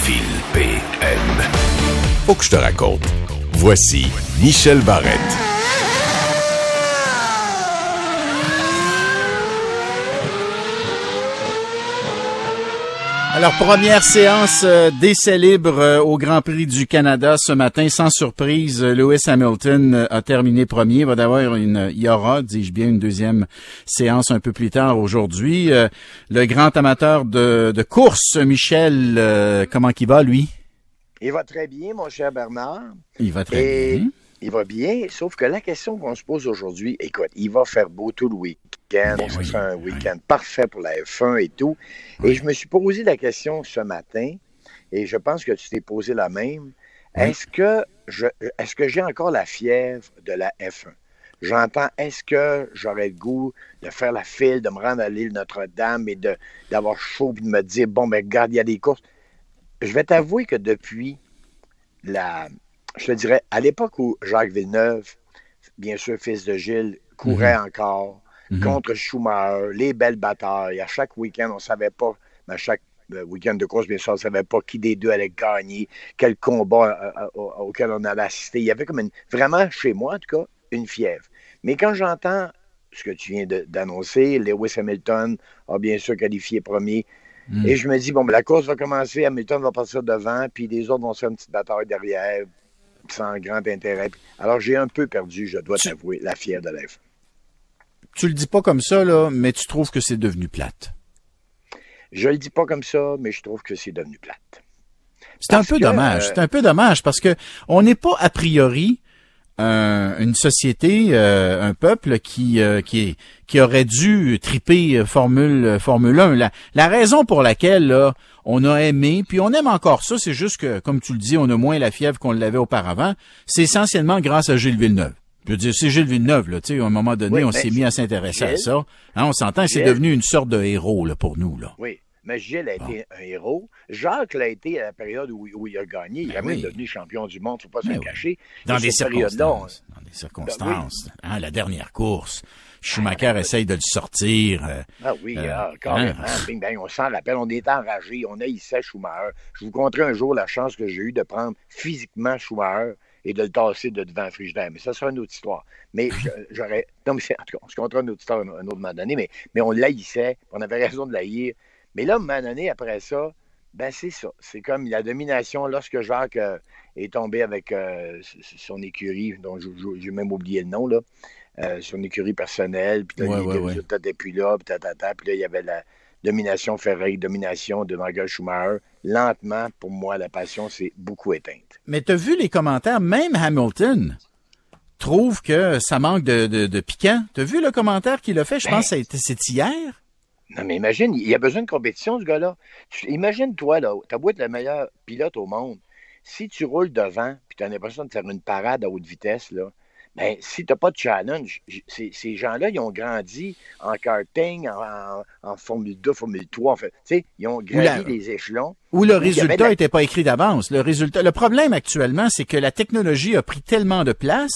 Phil PM. Faut que je te raconte. Voici Michel Barrette. Alors, première séance d'essai libre au Grand Prix du Canada ce matin. Sans surprise, Lewis Hamilton a terminé premier. Il y aura, dis-je bien, une deuxième séance un peu plus tard aujourd'hui. Le grand amateur de course, Michel, comment il va, lui? Il va très bien, mon cher Bernard. Il va très bien. Il va bien, sauf que la question qu'on se pose aujourd'hui, écoute, il va faire beau tout le week-end, ce sera un week-end parfait pour la F1 et tout. Et je me suis posé la question ce matin, et je pense que tu t'es posé la même. Est-ce que j'ai encore la fièvre de la F1? J'entends, est-ce que j'aurais le goût de faire la file, de me rendre à l'île Notre-Dame et d'avoir chaud et de me dire, bon, ben regarde, il y a des courses. Je vais t'avouer que depuis je te dirais, à l'époque où Jacques Villeneuve, bien sûr, fils de Gilles, courait encore contre Schumacher, les belles batailles, à chaque week-end, on ne savait pas, à chaque week-end de course, bien sûr, on ne savait pas qui des deux allait gagner, quel combat auquel on allait assister. Il y avait comme vraiment, chez moi en tout cas, une fièvre. Mais quand j'entends ce que tu viens d'annoncer, Lewis Hamilton a bien sûr qualifié premier, et je me dis, bon, la course va commencer, Hamilton va partir devant, puis les autres vont se faire une petite bataille derrière, sans grand intérêt. Alors, j'ai un peu perdu, je dois t'avouer, la fièvre de l'F1. Tu le dis pas comme ça, là, mais tu trouves que c'est devenu plate. Je le dis pas comme ça, mais je trouve que c'est devenu plate. C'est un peu dommage. C'est un peu dommage parce que on n'est pas a priori une société, un peuple qui aurait dû triper Formule 1. La raison pour laquelle là, on a aimé, puis on aime encore ça, c'est juste que, comme tu le dis, on a moins la fièvre qu'on l'avait auparavant. C'est essentiellement grâce à Gilles Villeneuve. Je veux dire, c'est Gilles Villeneuve, là, tu sais, à un moment donné, on s'est mis à s'intéresser à ça. Hein, on s'entend, c'est devenu une sorte de héros, là, pour nous, là. Oui. Mais Gilles a été un héros. Jacques l'a été à la période où il a gagné. Il est même devenu champion du monde, il ne faut pas se le cacher. Dans des circonstances. La dernière course. Schumacher essaye de le sortir. Carrément. Bing, bang, on s'en rappelle, on était enragés, on haïssait Schumacher. Je vous conterai un jour la chance que j'ai eue de prendre physiquement Schumacher et de le tasser de devant le frigidaire. Mais ça sera une autre histoire. Mais j'aurais... Non, mais en tout cas, on se contera une autre histoire un autre moment donné, mais on l'haïssait, on avait raison de l'haïr. Mais là, à un moment donné, après ça, ben c'est ça. C'est comme la domination. Lorsque Jacques est tombé avec son écurie, dont j'ai même oublié le nom, là, son écurie personnelle, puis là, les résultats n'étaient plus là, puis là, il y avait la domination Ferrari, domination de Michael Schumacher. Lentement, pour moi, la passion s'est beaucoup éteinte. Mais tu as vu les commentaires, même Hamilton trouve que ça manque de piquant. Tu as vu le commentaire qu'il a fait? Je pense que c'est hier. Non, mais imagine, il a besoin de compétition, ce gars-là. Imagine-toi, là, t'as beau être le meilleur pilote au monde. Si tu roules devant, puis tu as l'impression de faire une parade à haute vitesse, là, ben, si tu n'as pas de challenge, ces gens-là, ils ont grandi en karting, en Formule 2, Formule 3, en fait. Tu sais, ils ont gravi les échelons. Où le résultat n'était pas écrit d'avance. Le problème actuellement, c'est que la technologie a pris tellement de place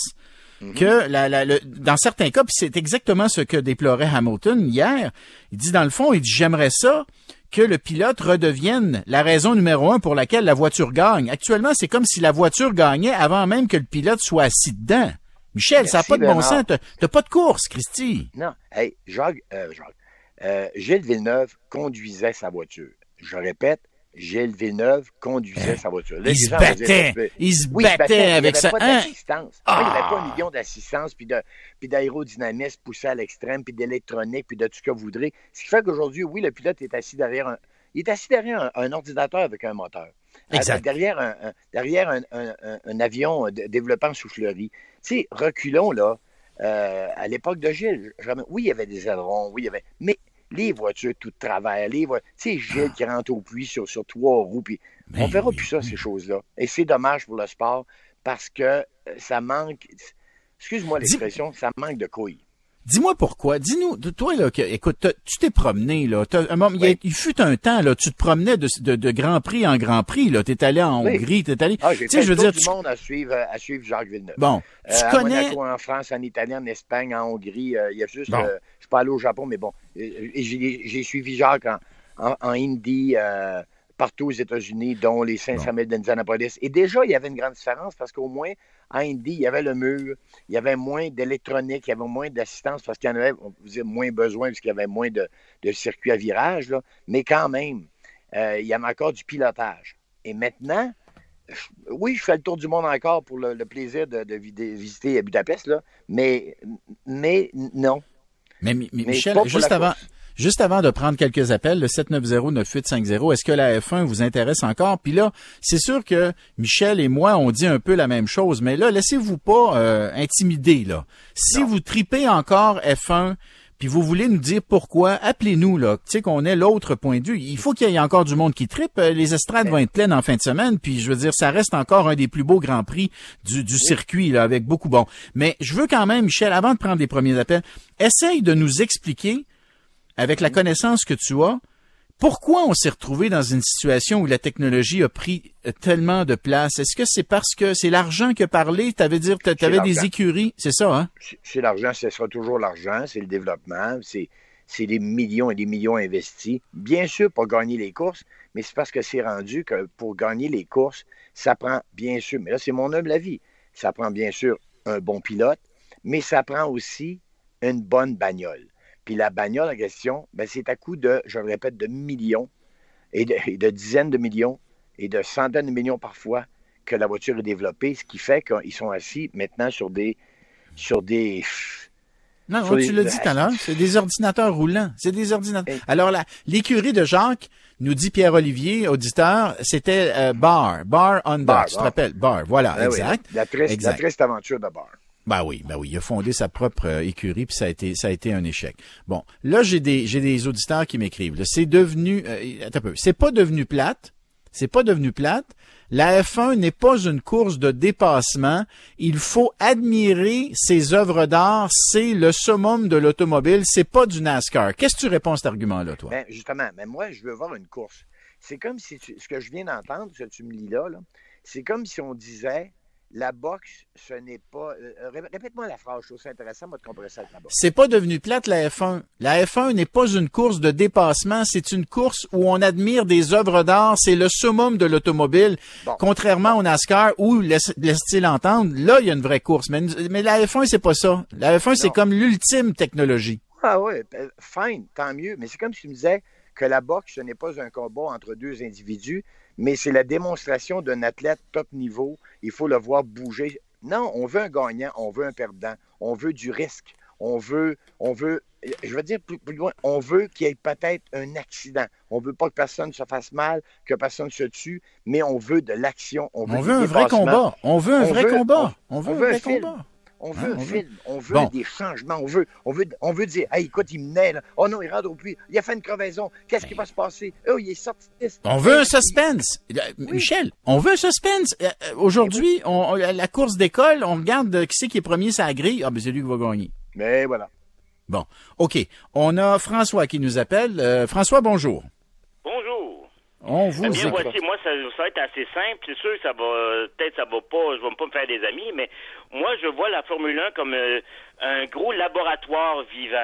que dans certains cas, puis c'est exactement ce que déplorait Hamilton hier, il dit dans le fond, j'aimerais ça que le pilote redevienne la raison numéro 1 pour laquelle la voiture gagne. Actuellement, c'est comme si la voiture gagnait avant même que le pilote soit assis dedans. Michel, ça n'a pas de bon sens. T'as pas de course, Christy. Non. Hey, Gilles Villeneuve conduisait sa voiture. Je répète, Gilles Villeneuve conduisait sa voiture. Là, il se battait avec ça. Il n'y avait pas d'assistance. Il n'y avait pas un million d'assistance, puis d'aérodynamisme poussé à l'extrême, puis d'électronique, puis de tout ce que vous voudrez. Ce qui fait qu'aujourd'hui, oui, le pilote est assis derrière un ordinateur avec un moteur. Exact. Derrière un avion développé en soufflerie. Tu sais, reculons, là, à l'époque de Gilles. Oui, il y avait des ailerons, mais les voitures tout de travers, tu sais, Gilles qui rentre au puits sur 3 roues, puis on verra plus ça, ces choses-là. Et c'est dommage pour le sport, parce que ça manque, excuse-moi l'expression, ça manque de couilles. Dis-moi pourquoi. Dis-nous, toi, là, écoute, tu t'es promené, là. Il fut un temps, là, tu te promenais de Grand Prix en Grand Prix, là. T'es allé en Hongrie, t'es allé. J'ai fait le tour du monde à suivre Jacques Villeneuve. Bon. Tu connais. Monaco, en France, en Italie, en Espagne, en Hongrie. Il y a juste. Je suis pas allé au Japon, mais bon. J'ai suivi Jacques en Indy, partout aux États-Unis, dont les 500 000 d'Indianapolis. Et déjà, il y avait une grande différence parce qu'au moins, à Indy, il y avait le mur, il y avait moins d'électronique, il y avait moins d'assistance parce qu'il y en avait, on disait, moins besoin parce qu'il y avait moins de circuits à virage, là. Mais quand même, il y avait encore du pilotage. Et maintenant, oui, je fais le tour du monde encore pour le plaisir de visiter Budapest, là, mais non. Mais Michel, juste avant de prendre quelques appels, le 790-9850, est-ce que la F1 vous intéresse encore? Puis là, c'est sûr que Michel et moi, on dit un peu la même chose, mais là, laissez-vous pas intimider, là. Si vous tripez encore F1, puis vous voulez nous dire pourquoi, appelez-nous, là. Tu sais qu'on ait l'autre point de vue. Il faut qu'il y ait encore du monde qui tripe. Les estrades vont être pleines en fin de semaine, puis je veux dire, ça reste encore un des plus beaux grands prix du circuit, là, avec beaucoup bon. Mais je veux quand même, Michel, avant de prendre les premiers appels, essaye de nous expliquer, avec la connaissance que tu as, pourquoi on s'est retrouvé dans une situation où la technologie a pris tellement de place? Est-ce que c'est parce que c'est l'argent qui a parlé? T'avais des écuries, c'est ça, hein? C'est l'argent, ce sera toujours l'argent, c'est le développement, c'est des millions et des millions investis. Bien sûr, pour gagner les courses, mais c'est parce que c'est rendu que pour gagner les courses, ça prend bien sûr, mais là, c'est mon humble avis, ça prend bien sûr un bon pilote, mais ça prend aussi une bonne bagnole. Puis la bagnole en question, ben c'est à coût de, je le répète, de millions et de dizaines de millions et de centaines de millions parfois que la voiture est développée, ce qui fait qu'ils sont assis maintenant sur des... Non, tu l'as dit tout à l'heure, c'est des ordinateurs roulants. C'est des ordinateurs. Alors, l'écurie de Jacques, nous dit Pierre-Olivier, auditeur, c'était Bar Honda, tu te rappelles? Bar, voilà, exact. Oui, la triste aventure de Bar. Ben oui, il a fondé sa propre écurie puis ça a été un échec. Bon, là j'ai des auditeurs qui m'écrivent. Là, c'est devenu attends un peu, c'est pas devenu plate. La F1 n'est pas une course de dépassement. Il faut admirer ses œuvres d'art. C'est le summum de l'automobile. C'est pas du NASCAR. Qu'est-ce que tu réponds à cet argument-là, toi? Ben, justement, mais moi, je veux voir une course. C'est comme si ce que je viens d'entendre, ce que tu me lis là, c'est comme si on disait la boxe, ce n'est pas... répète-moi la phrase, je trouve ça intéressant, moi, de comparer ça avec la boxe. C'est pas devenu plate, la F1. La F1 n'est pas une course de dépassement, c'est une course où on admire des œuvres d'art, c'est le summum de l'automobile. Bon. Contrairement au NASCAR, où, laisse-t-il entendre, là, il y a une vraie course. Mais la F1, c'est pas ça. La F1, c'est comme l'ultime technologie. Ah oui, fine, tant mieux. Mais c'est comme si tu me disais que la boxe, ce n'est pas un combat entre deux individus, mais c'est la démonstration d'un athlète top niveau. Il faut le voir bouger. Non, on veut un gagnant, on veut un perdant, on veut du risque, on veut, je veux dire plus loin, on veut qu'il y ait peut-être un accident. On veut pas que personne se fasse mal, que personne se tue, mais on veut de l'action. On veut un vrai combat. On veut un vrai combat. On veut un vrai combat. On veut un film, on veut des changements, on veut dire, hey, écoute, il menait, là. Oh non, il rentre au puits, il a fait une crevaison, qu'est-ce qui va se passer? Oh, il est sorti. On veut un suspense. Oui. Michel, on veut un suspense. Aujourd'hui, la course d'école, on regarde qui c'est qui est premier sur la grille. Ah, ben c'est lui qui va gagner. Mais voilà. Bon, OK. On a François qui nous appelle. François, bonjour. Bonjour. On vous bien, voici, moi, ça va être assez simple. C'est sûr que ça va pas, je vais pas me faire des amis, mais moi, je vois la Formule 1 comme un gros laboratoire vivant.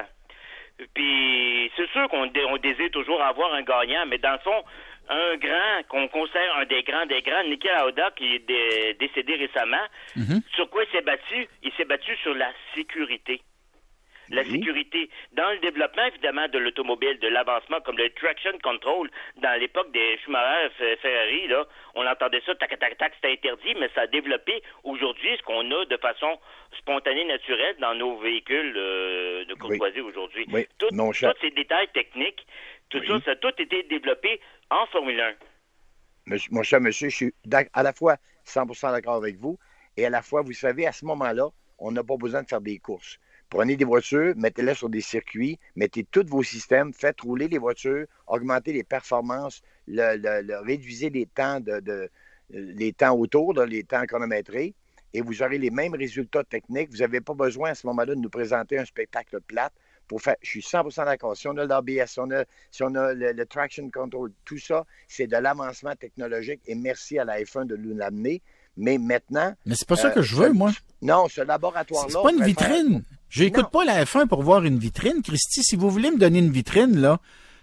Puis, c'est sûr qu'on désire toujours avoir un gagnant, mais dans le fond, un grand, qu'on considère un des grands, Niki Lauda, qui est décédé récemment, sur quoi il s'est battu? Il s'est battu sur la sécurité. La sécurité. Dans le développement, évidemment, de l'automobile, de l'avancement, comme le traction control, dans l'époque des Schumacher, Ferrari, là, on entendait ça, tac, tac, tac, c'était interdit, mais ça a développé aujourd'hui ce qu'on a de façon spontanée, naturelle dans nos véhicules de courtoisie aujourd'hui. Oui. Tous ces détails techniques, tout ça, ça a tout été développé en Formule 1. Mon cher monsieur, je suis à la fois 100% d'accord avec vous, et à la fois, vous savez, à ce moment-là, on n'a pas besoin de faire des courses. Prenez des voitures, mettez-les sur des circuits, mettez tous vos systèmes, faites rouler les voitures, augmentez les performances, réduisez les temps les temps autour, les temps chronométrés, et vous aurez les mêmes résultats techniques. Vous n'avez pas besoin à ce moment-là de nous présenter un spectacle plate pour faire. Je suis 100% d'accord. Si on a l'ABS, si on a le traction control, tout ça, c'est de l'avancement technologique, et merci à la F1 de nous l'amener. Mais maintenant... Mais c'est pas ça que je veux, moi. Non, ce laboratoire-là... C'est pas une vitrine. J'écoute pas la F1 pour voir une vitrine. Christy, si vous voulez me donner une vitrine, là,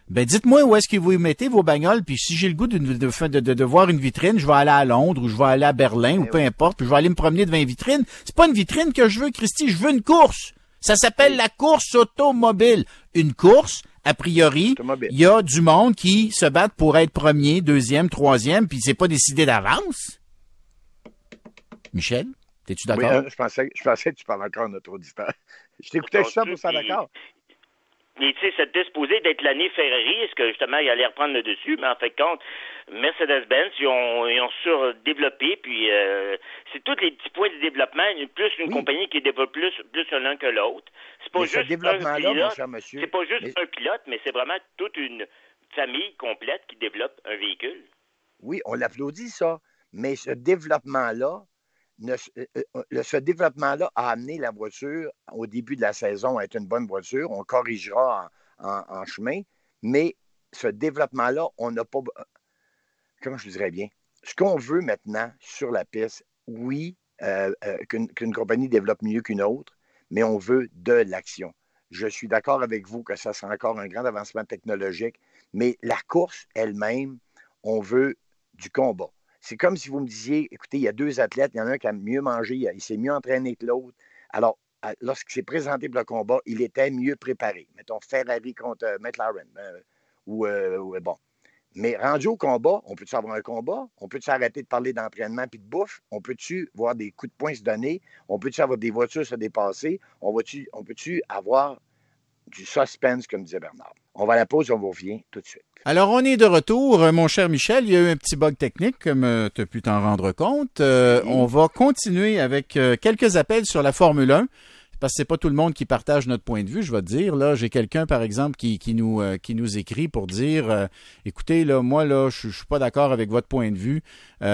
Ben, dites-moi où est-ce que vous mettez vos bagnoles, puis si j'ai le goût de voir une vitrine, je vais aller à Londres, ou je vais aller à Berlin, ou peu importe, puis je vais aller me promener devant une vitrine. C'est pas une vitrine que je veux, Christy, je veux une course. Ça s'appelle la course automobile. Une course, a priori, il y a du monde qui se bat pour être premier, deuxième, troisième, puis c'est pas décidé d'avance. Michel, t'es-tu d'accord? Oui, je pensais que tu parlais encore à notre auditeur. Je t'écoutais juste ça pour ça, d'accord. Et tu sais, c'était supposé d'être l'année Ferrari, est-ce que justement il allait reprendre le dessus, mais en fait compte, Mercedes-Benz, ils ont surdéveloppé, puis c'est tous les petits points de développement, plus une compagnie qui développe plus l'un que l'autre. C'est pas juste un pilote, mon cher monsieur, c'est pas juste un pilote, mais c'est vraiment toute une famille complète qui développe un véhicule. Oui, on l'applaudit ça, mais ce développement-là a amené la voiture au début de la saison à être une bonne voiture. On corrigera en chemin, mais ce développement-là, on n'a pas... Comment je dirais bien? Ce qu'on veut maintenant sur la piste, oui, qu'une compagnie développe mieux qu'une autre, mais on veut de l'action. Je suis d'accord avec vous que ça sera encore un grand avancement technologique, mais la course elle-même, on veut du combat. C'est comme si vous me disiez, écoutez, il y a deux athlètes, il y en a un qui a mieux mangé, il s'est mieux entraîné que l'autre. Alors, lorsqu'il s'est présenté pour le combat, il était mieux préparé. Mettons Ferrari contre McLaren. Bon. Mais rendu au combat, on peut-tu avoir un combat? On peut-tu arrêter de parler d'entraînement puis de bouffe? On peut-tu voir des coups de poing se donner? On peut-tu avoir des voitures se dépasser? On peut-tu avoir du suspense, comme disait Bernard? On va à la pause et on vous revient tout de suite. Alors, on est de retour. Mon cher Michel, il y a eu un petit bug technique, comme tu as pu t'en rendre compte. On va continuer avec quelques appels sur la Formule 1. Parce que c'est pas tout le monde qui partage notre point de vue, je vais te dire. Là, j'ai quelqu'un, par exemple, qui nous écrit pour dire écoutez, là, moi, là, je suis pas d'accord avec votre point de vue.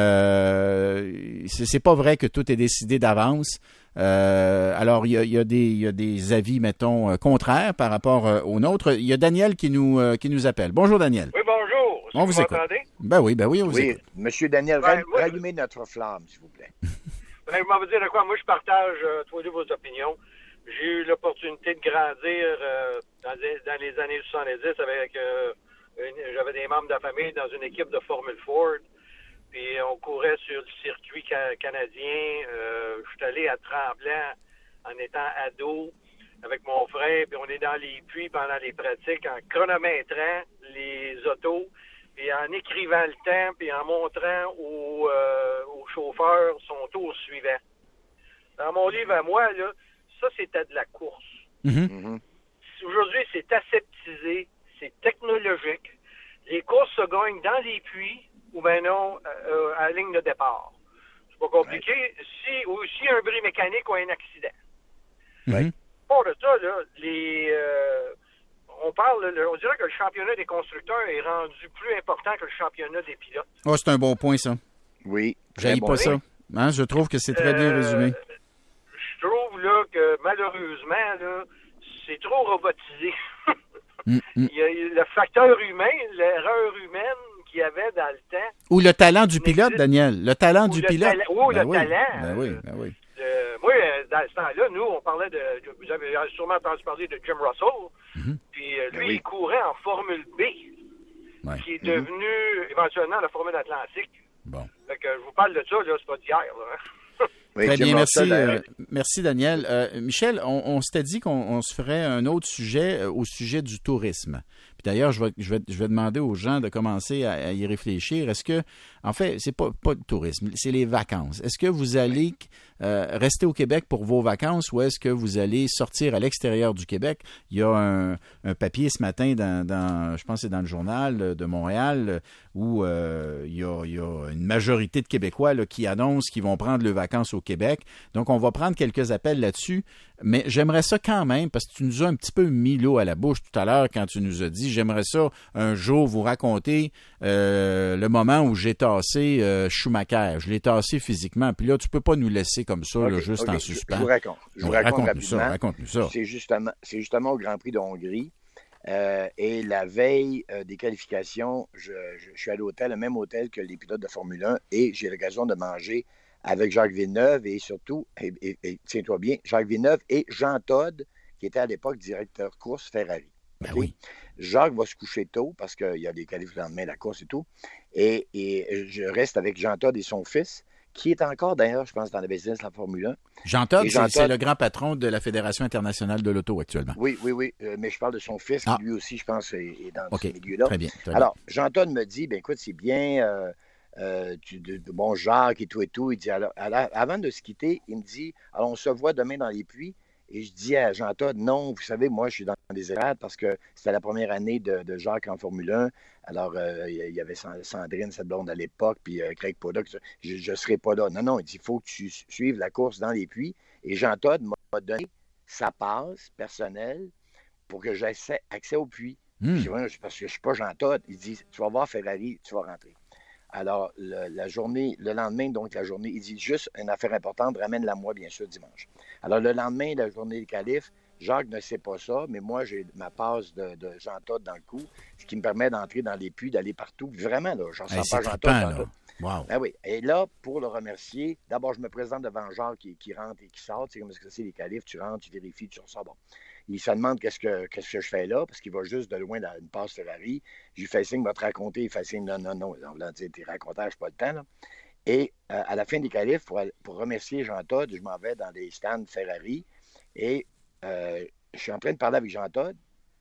C'est pas vrai que tout est décidé d'avance. Alors, il y a des avis, mettons, contraires par rapport aux nôtres. Il y a Daniel qui nous appelle. Bonjour, Daniel. Oui, bonjour. On vous écoute. Ben oui, on vous écoute. Monsieur Daniel, rallumez notre flamme, s'il vous plaît. Je m'en veux dire de quoi? Moi, je partage tous les deux vos opinions. J'ai eu l'opportunité de grandir dans les années 70 avec... j'avais des membres de la famille dans une équipe de Formule Ford. Puis on courait sur le circuit canadien. Je suis allé à Tremblant en étant ado avec mon frère. Puis on est dans les puits pendant les pratiques en chronométrant les autos. Puis en écrivant le temps, puis en montrant au chauffeur son tour suivant. Dans mon livre à moi, là, ça, c'était de la course. Mm-hmm. Aujourd'hui, c'est aseptisé, c'est technologique. Les courses se gagnent dans les puits ou bien non à la ligne de départ. C'est pas compliqué. Ouais. Si un bris mécanique ou un accident. Mm-hmm. Pour de ça, là, on dirait que le championnat des constructeurs est rendu plus important que le championnat des pilotes. Oh, c'est un bon point, ça. Oui. J'haïs pas ça. Hein, je trouve que c'est très bien résumé. Je trouve là que malheureusement, là, c'est trop robotisé. Il y a le facteur humain, l'erreur humaine qu'il y avait dans le temps. Ou le talent du pilote, Daniel. Le talent du pilote. Le talent. Ben oui. Moi, dans ce temps-là, nous, on parlait vous avez sûrement entendu parler de Jim Russell. Mm-hmm. Puis lui, il courait en Formule B, qui est devenu éventuellement la Formule Atlantique. Bon. Fait que je vous parle de ça, là, c'est pas d'hier, là. Oui, très bien, merci. Merci, Daniel. Michel, on s'était dit qu'on se ferait un autre sujet au sujet du tourisme. Puis d'ailleurs, je vais demander aux gens de commencer à y réfléchir. Est-ce que, en fait, c'est pas le tourisme, c'est les vacances. Est-ce que vous allez rester au Québec pour vos vacances ou est-ce que vous allez sortir à l'extérieur du Québec? Il y a un papier ce matin dans je pense que c'est dans le journal de Montréal où il y a une majorité de Québécois là, qui annoncent qu'ils vont prendre leurs vacances au Québec. Donc, on va prendre quelques appels là-dessus. Mais j'aimerais ça quand même, parce que tu nous as un petit peu mis l'eau à la bouche tout à l'heure quand tu nous as dit, j'aimerais ça un jour vous raconter le moment où j'ai tassé Schumacher. Je l'ai tassé physiquement. Puis là, tu peux pas nous laisser comme ça, là, juste en suspens. Je vous raconte. Raconte-nous rapidement. ça. C'est justement au Grand Prix de Hongrie. Et la veille des qualifications, je suis à l'hôtel, le même hôtel que les pilotes de Formule 1, et j'ai l'occasion de manger avec Jacques Villeneuve et surtout, et tiens-toi bien, Jacques Villeneuve et Jean Todt, qui était à l'époque directeur course Ferrari. Ben OK? oui. Jacques va se coucher tôt parce qu'il y a des qualifs le lendemain, la course et tout. Et je reste avec Jean-Todt et son fils, qui est encore, d'ailleurs, je pense, dans le business de la Formule 1. Jean Todt, Et Jean c'est Todt- le grand patron de la Fédération internationale de l'auto actuellement. Oui, mais je parle de son fils, qui lui aussi, je pense, est dans OK. ce milieu-là. Très bien. Alors, Jean-Todt me dit, ben écoute, c'est bien, bon, Jacques et tout. Il dit, alors, avant de se quitter, il me dit, alors on se voit demain dans les puits. Et je dis à Jean-Todt, non, vous savez, moi, je suis dans des errades parce que c'était la première année de Jacques en Formule 1. Alors, il y avait Sandrine, cette blonde à l'époque, puis Craig Poddock. Je ne serai pas là. Non, il dit, il faut que tu suives la course dans les puits. Et Jean-Todt m'a donné sa passe personnelle pour que j'aie accès au puits. Je dis, ouais, parce que je ne suis pas Jean-Todt. Il dit, tu vas voir Ferrari, tu vas rentrer. Alors, le lendemain, donc la journée, il dit juste une affaire importante, ramène-la moi, bien sûr, dimanche. Alors, le lendemain, la journée des qualifs, Jacques ne sait pas ça, mais moi, j'ai ma passe de Jean-Todt dans le cou, ce qui me permet d'entrer dans les puits, d'aller partout. Vraiment, là, j'en sens pas Jean-Todt. Wow. Ben oui. Et là, pour le remercier, d'abord, je me présente devant Jacques qui rentre et qui sort. Tu sais, comme c'est les qualifs, tu rentres, tu vérifies, tu ressors. Bon. Il se demande qu'est-ce que je fais là, parce qu'il va juste de loin dans une passe Ferrari. Je lui fais signe, va te raconter. Il fait signe, non. Là, tu sais, t'es racontage, pas le temps, là. Et à la fin des qualifs, pour remercier Jean-Todt, je m'en vais dans des stands Ferrari. Et je suis en train de parler avec Jean-Todt.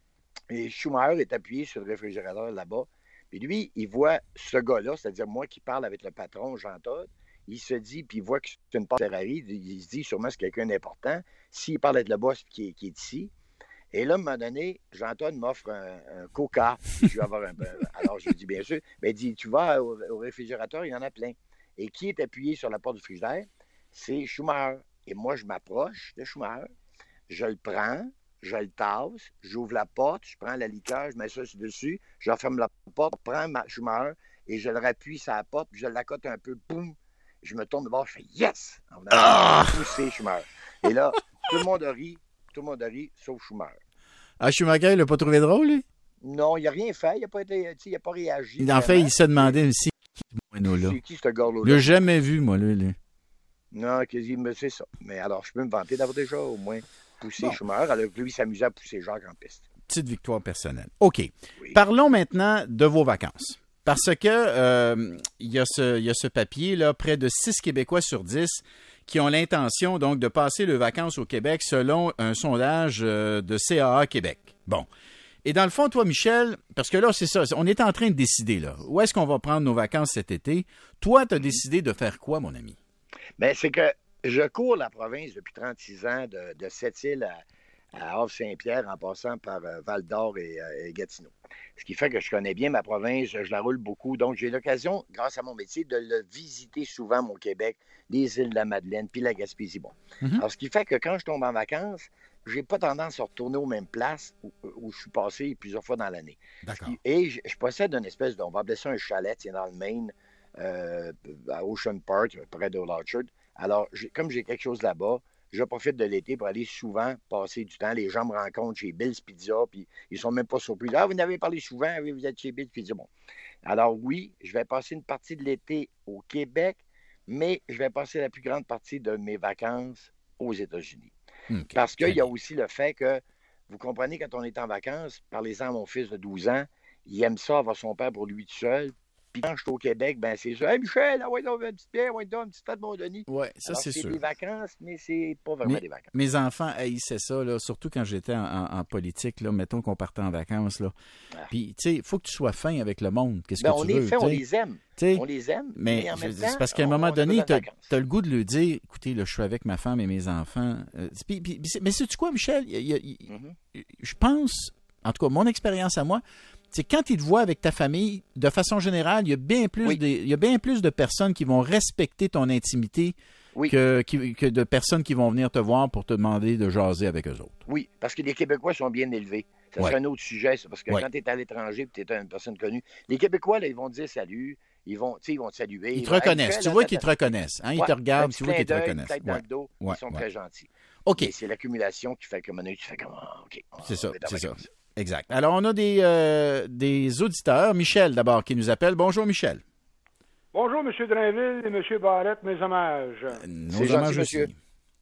Et Schumacher est appuyé sur le réfrigérateur là-bas. Puis lui, il voit ce gars-là, c'est-à-dire moi qui parle avec le patron, Jean-Todt. Il se dit, puis il voit que c'est une passe Ferrari. Il se dit, sûrement, c'est quelqu'un d'important. S'il parle avec le boss qui est ici. Et là, à un moment donné, Jean-Todt m'offre un coca. Je vais avoir alors, je lui dis, bien sûr. Mais il dit, tu vas au réfrigérateur, il y en a plein. Et qui est appuyé sur la porte du frigidaire? C'est Schumacher. Et moi, je m'approche de Schumacher. Je le prends, je le tasse, j'ouvre la porte, je prends la liqueur, je mets ça dessus, je referme la porte, je prends Schumacher et je le rappuie sur la porte, puis je l'accote un peu, boum. Je me tourne de bord, je fais « Yes! » en venant pousser Schumacher. Et là, tout le monde a ri, sauf Schumacher. Ah, Schumacher, il l'a pas trouvé drôle, lui? Non, il n'a rien fait. Il n'a pas été, il n'a pas réagi. En fait, il s'est demandé aussi c'est qui ce gars-là? Je l'ai jamais vu, moi, lui. Non, c'est ça. Mais alors, je peux me vanter d'avoir déjà au moins poussé Schumacher, alors que lui s'amusait à pousser Jacques en piste. Petite victoire personnelle. OK. Oui. Parlons maintenant de vos vacances. Parce que il y a ce papier, là, près de 6 Québécois sur 10 qui ont l'intention donc de passer leurs vacances au Québec selon un sondage de CAA Québec. Bon. Et dans le fond, toi, Michel, parce que là, c'est ça, on est en train de décider, là. Où est-ce qu'on va prendre nos vacances cet été? Toi, tu as décidé de faire quoi, mon ami? Bien, c'est que je cours la province depuis 36 ans, de Sept-Îles à Havre-Saint-Pierre, en passant par Val-d'Or et Gatineau. Ce qui fait que je connais bien ma province, je la roule beaucoup. Donc, j'ai l'occasion, grâce à mon métier, de le visiter souvent, mon Québec, les îles de la Madeleine, puis la Gaspésie. Bon. Alors, ce qui fait que quand je tombe en vacances, j'ai pas tendance à retourner aux mêmes places où je suis passé plusieurs fois dans l'année. D'accord. Et je possède une espèce on va appeler ça un chalet, c'est dans le Maine, à Ocean Park, près de Orchard. Alors, comme j'ai quelque chose là-bas, je profite de l'été pour aller souvent passer du temps. Les gens me rencontrent chez Bill's Pizza, puis ils sont même pas surpris. Ah, vous n'avez parlé souvent, oui, vous êtes chez Bill's Pizza. Bon. Alors oui, je vais passer une partie de l'été au Québec, mais je vais passer la plus grande partie de mes vacances aux États-Unis. Okay. Parce qu'il y a aussi le fait que, vous comprenez, quand on est en vacances, parlez-en à mon fils de 12 ans, il aime ça avoir son père pour lui tout seul. Puis quand je suis au Québec, ben c'est ça. Hey Michel, ouais, donc, une petite bière, ouais, donc, un petit tas de mon Denis. Oui, ça, c'est sûr. C'est des vacances, mais c'est pas vraiment des vacances. Mes enfants haïssaient ça, là, surtout quand j'étais en politique, là, mettons qu'on partait en vacances. Là. Puis, tu sais, il faut que tu sois fin avec le monde. Qu'est-ce que tu veux? On est fin, on les aime. On les aime. Mais en même temps, c'est parce qu'à un moment donné, tu as le goût de lui dire, écoutez, là, je suis avec ma femme et mes enfants. Mais sais-tu quoi, Michel? Je pense, en tout cas, mon expérience à moi, c'est quand ils te voient avec ta famille, de façon générale, il y a bien plus de personnes qui vont respecter ton intimité que de personnes qui vont venir te voir pour te demander de jaser avec eux autres. Oui, parce que les Québécois sont bien élevés. Ça serait un autre sujet, ça, parce que quand tu es à l'étranger et tu es une personne connue, les Québécois, là, ils vont te dire salut, ils vont te saluer. Ils te reconnaissent. Tu vois qu'ils te reconnaissent. Hein? Ils te regardent, tu vois qu'ils te reconnaissent. Tête dans le dos, ils sont très gentils. OK. Et c'est l'accumulation qui fait que tu fais comme OK. C'est ça. Exact. Alors, on a des auditeurs. Michel, d'abord, qui nous appelle. Bonjour, Michel. Bonjour, M. Drainville et M. Barrette, mes hommages. Nos hommages aussi.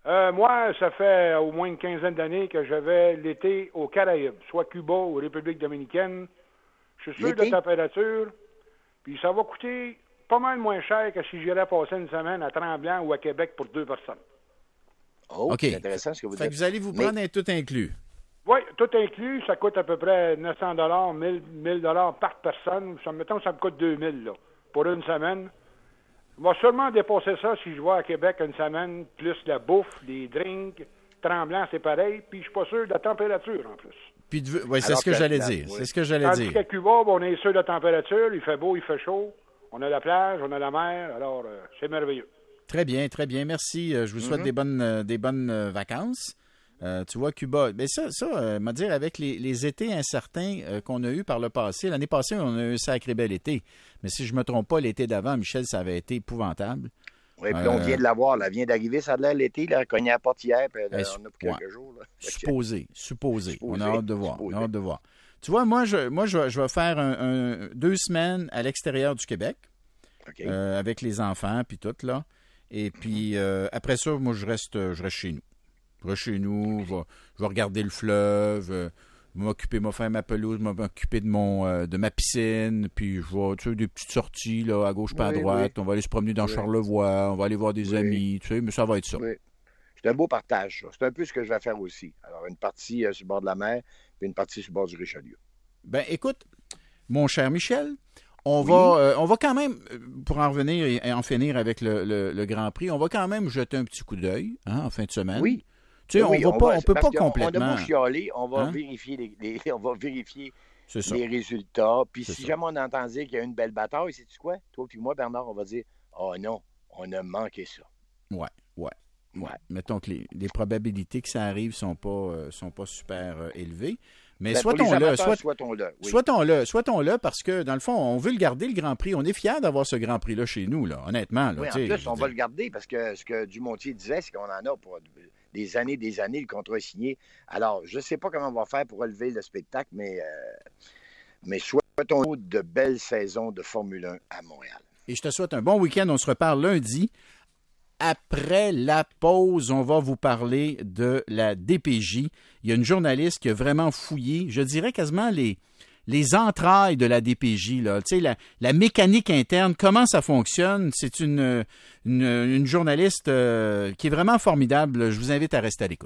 Moi, ça fait au moins une quinzaine d'années que je vais l'été aux Caraïbes, soit Cuba ou République dominicaine. Je suis sûr de la température, puis ça va coûter pas mal moins cher que si j'irais passer une semaine à Tremblant ou à Québec pour 2 personnes. Oh, OK. c'est intéressant ce que vous dites. Fait que vous allez vous prendre un tout inclus. Oui, tout inclus, ça coûte à peu près 900 $, 1000 $ par personne. Mettons, ça me coûte 2000 là, pour une semaine. Je vais sûrement dépasser ça si je vais à Québec une semaine, plus la bouffe, les drinks. Tremblant, c'est pareil, puis je suis pas sûr de la température en plus. Puis c'est ce que j'allais dire. Oui. C'est ce que j'allais Tandis dire. qu'à Cuba, on est sûr de la température, il fait beau, il fait chaud, on a la plage, on a la mer, alors c'est merveilleux. Très bien, très bien. Merci. Je vous souhaite des bonnes vacances. Tu vois, Cuba, mais ça, m'a dire, avec les étés incertains qu'on a eus par le passé, l'année passée, on a eu un sacré bel été. Mais si je ne me trompe pas, l'été d'avant, Michel, ça avait été épouvantable. Oui, puis on vient de l'avoir, là, vient d'arriver, ça a l'air l'été, là, cogné à la porte hier, puis on a pour quelques jours. Là. Supposé. On a hâte de voir. Tu vois, moi, je vais faire 2 semaines à l'extérieur du Québec, avec les enfants, puis tout, là. Et puis, après ça, moi, je reste chez nous. Je reste chez nous, je vais regarder le fleuve, faire ma pelouse, m'occuper de ma piscine, puis je vais, tu sais, des petites sorties, là, à gauche pas à droite. On va aller se promener dans Charlevoix, on va aller voir des amis, tu sais, mais ça va être ça. Oui. C'est un beau partage, ça. C'est un peu ce que je vais faire aussi. Alors, une partie sur le bord de la mer, puis une partie sur le bord du Richelieu. Ben, écoute, mon cher Michel, on va quand même, pour en revenir et en finir avec le Grand Prix, on va quand même jeter un petit coup d'œil, en fin de semaine. Oui. Tu sais, on peut pas complètement. On a beau chialer, on va vérifier les résultats. Puis si jamais on entend dire qu'il y a une belle bataille, sais-tu quoi? Toi puis moi, Bernard, on va dire « Oh non, on a manqué ça. » Ouais. Mettons que les probabilités que ça arrive sont pas super élevées. Mais souhaitons-le parce que, dans le fond, on veut le garder, le Grand Prix. On est fiers d'avoir ce Grand Prix-là chez nous, là, honnêtement. Là, oui, en plus, on va le garder parce que ce que Dumontier disait, c'est qu'on en a pour des années, le contrat est signé. Alors, je ne sais pas comment on va faire pour relever le spectacle, mais souhaitons de belles saisons de Formule 1 à Montréal. Et je te souhaite un bon week-end. On se reparle lundi. Après la pause, on va vous parler de la DPJ. Il y a une journaliste qui a vraiment fouillé, je dirais quasiment les entrailles de la DPJ, là. Tu sais, la mécanique interne, comment ça fonctionne. C'est une journaliste qui est vraiment formidable. Je vous invite à rester à l'écoute.